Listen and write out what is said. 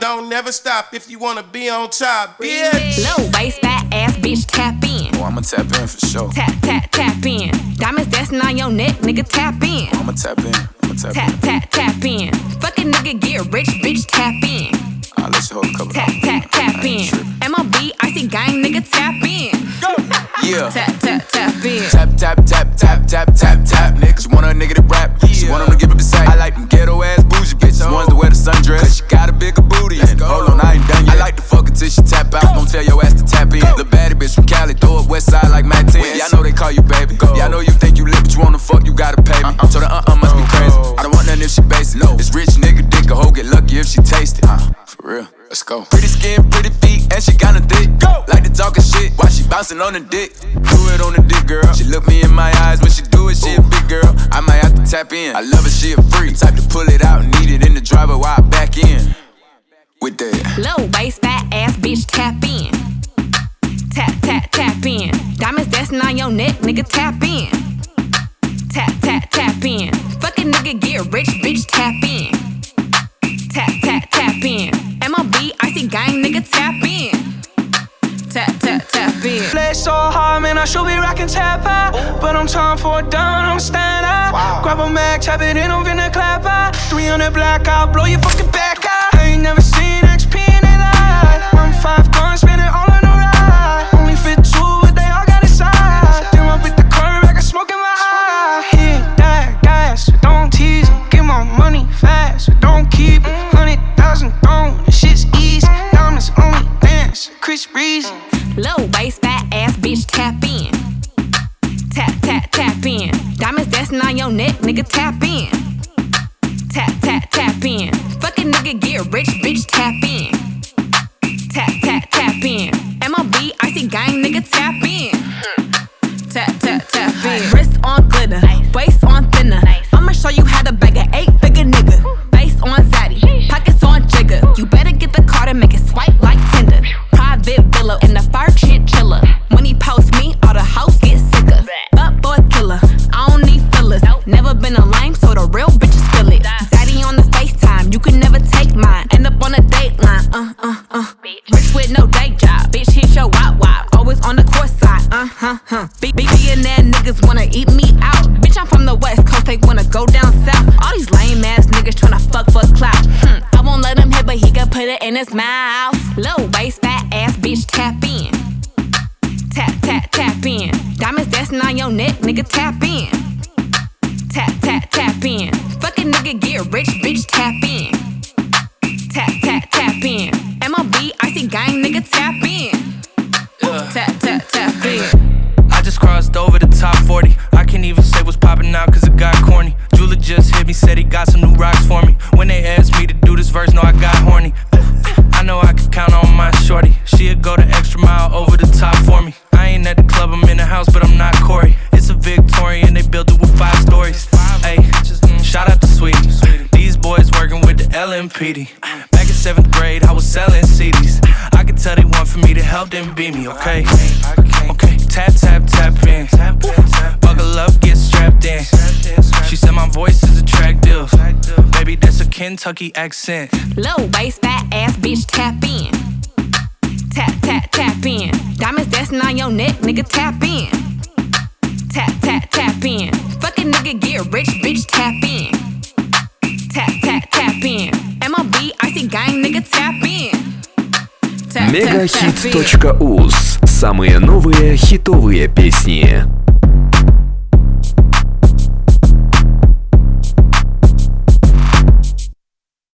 don't never stop if you wanna be on top, bitch. Low waist, fat ass bitch, tap in. Oh, I'ma tap in for sure. Tap, tap, tap in. Diamonds dancing on your neck, nigga, tap in. I'ma tap in. Tap, tap, tap in. Fuck a nigga, get rich, bitch, tap in. I'll let you hold a couple. Tap, tap, tap in. MLB, icy gang, nigga, tap in. Yeah. Tap, tap, tap in. Tap, tap, tap, tap, tap, tap, tap. Niggas want a nigga to rap. She want him to give up the sack. I like them ghetto ass bougie bitches, ones that wear the sundress. Cause she got a bigger booty. And hold on, I ain't done yet. I like to fuck her till she tap out. Don't tell your ass to tap in. The baddie bitch from Cali, throw up west side like Matt 10. Yeah, I know they call you baby. Yeah, I know you think you lit, but you wanna fuck, you gotta pay me. So the must be crazy. I don't want nothing if she basic. It's rich nigga dick, a hoe get lucky if she taste it. For real. Let's go. Pretty skin, pretty feet, and she kinda thick. Like to talkin' shit while she bouncing on the dick. Do it on the dick, girl. She look me in my eyes when she do it. She a big girl. I might have to tap in. I love her, she a freak. Type to pull it out and need it in the driver while I back in. With that. Low waist, fat ass bitch, tap in. Tap, tap, tap in. Diamonds dancing on your neck, nigga, tap in. Tap, tap, tap in. Fuck a nigga, get rich, bitch, tap in. Tap, tap, tap in. MLB, icy gang, nigga, tap in. Tap, tap, tap in. Play so hard, man, I should be rockin' tap out. But I'm time for a down, I'm stand out. Grab a mag, tap it in, I'm finna clap out. 300 black out, blow your fucking back out. I ain't never seen XP in their life. I'm 5 guns, spin it all on the ride. Only fit 2, but they all got inside. Then I bit the curve, I got smoke in my eye. Hit that gas, so don't tease em. Get my money fast, so don't keep it. 100,000 thrown, this shit's easy. Diamonds only dance, Chris Breezy. Low waist, fat ass bitch, tap in. Tap, tap, tap in. Diamonds dancing on your neck, nigga, tap in. Tap, tap, tap in. Fuck a nigga, get rich, bitch, tap in. Tap, tap, tap in. MLB, icy gang, nigga, tap in. Tap, tap, tap in. Wrist on glitter, waist on thinner. I'ma show you how to bag an 8-figure nigga. Face on zaddy, pockets on jigger. You better get the card and make it swipe like Tinder. Private villa in the fire chinchilla. When he post me, all the house get sicker. But boy killer, I don't need fillers. Never been a lame, so the real bitches feel it. Daddy on the FaceTime, you can never take mine. End up on a dateline, Rich with no day job, bitch hit your wop. Always on the court side, Billionaire niggas wanna eat me out. Bitch, I'm from the West Coast, they wanna go down south. All these lame ass niggas tryna fuck for clout. I won't let him hit, but he can put it in his mouth. Low waist, fat ass bitch, tap in. Tap, tap, tap in. Diamonds dancing on your neck, nigga, tap in. Tap, tap, tap in. Fuck a nigga, get rich, bitch, tap in. Tap, tap, tap in. MLB, icy gang, nigga, tap in. Tap, tap, tap in. I just crossed over the top 40. I can't even say what's poppin' now cause it got corny. Jula just hit me, said he got some new rocks for me. When they asked me to do this verse, no, I got horny. I know I can count on my shorty. She'll go the extra mile over the top for me. I ain't at the club, I'm in the house, but I'm not Corey. It's a Victorian, they built it with 5 stories. Ayy, shout out to Sweetie. These boys working with the LMPD. Back in 7th grade, I was selling CDs. I could tell they want for me to help them beat me, okay? Okay, tap, tap, tap in. Buckle up, get strapped in. She said my voice is attractive. Baby, that's a Kentucky accent. Low waist, fat ass bitch, tap in. Tap, tap, tap in. Diamonds dancing on your neck, nigga, tap in. Tap, tap, tap in. Fuck a nigga, get rich, bitch, tap in. Tap, tap, tap in. MLB, icy gang, nigga, tap in. Megahit.uz. Самые новые хитовые песни.